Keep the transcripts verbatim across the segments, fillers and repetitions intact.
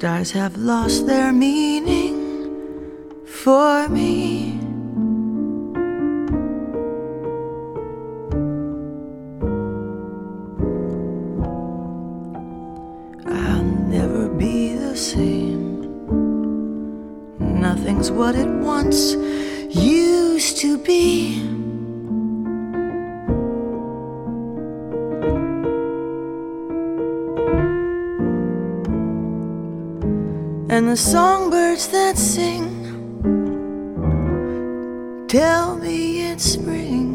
stars have lost their meaning for me. I'll never be the same. Nothing's what it once used to be. And the songbirds that sing tell me it's spring.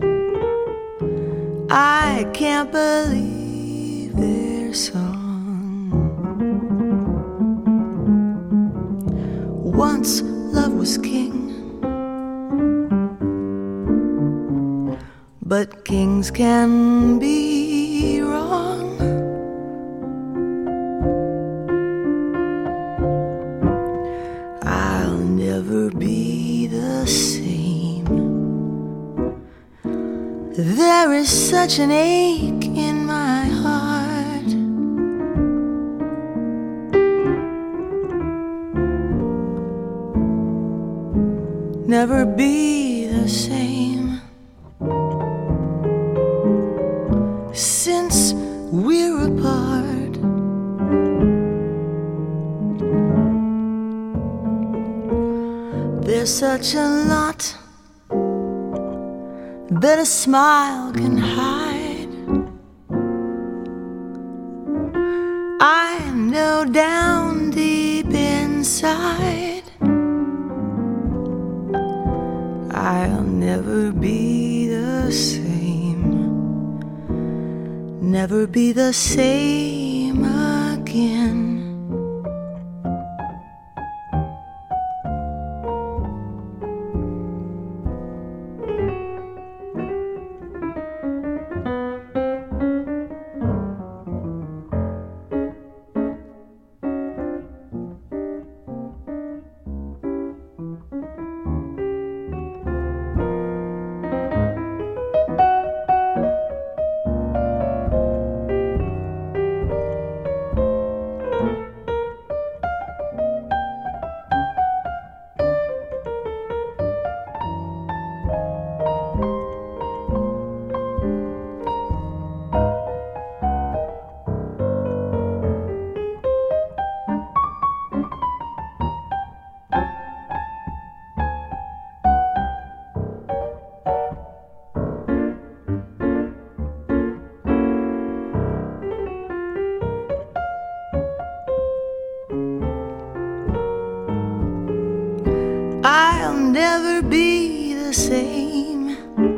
I can't believe their song. Once love was king, but kings can be wrong. I'll never be the same. There is such an ache in my heart. Never be the same. Since we're apart, there's such a lot that a smile can hide. I know down deep inside I'll never be the same. Never be the same again. I'll never be the same.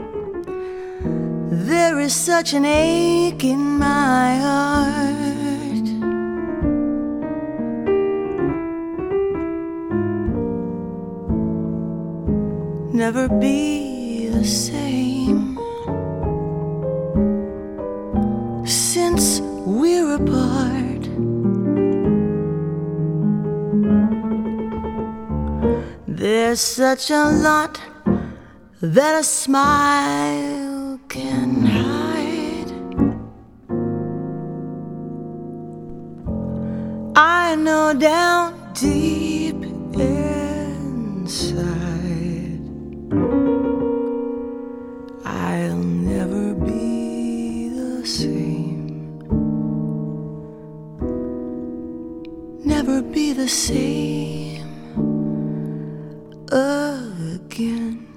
There is such an ache in my heart. Never be the same. Since we're apart, there's such a lot that a smile can hide. I know down deep inside I'll never be the same. Never be the same again.